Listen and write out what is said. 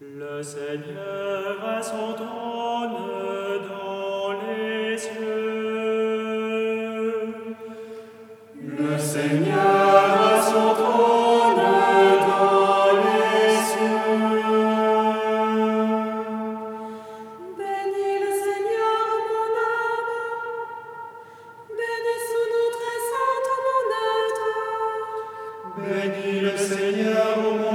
Le Seigneur a son trône dans les cieux. Le Seigneur a son trône dans les cieux. Bénis le Seigneur, mon âme. Bénis son nom très saint, mon être. Bénis le Seigneur, ô mon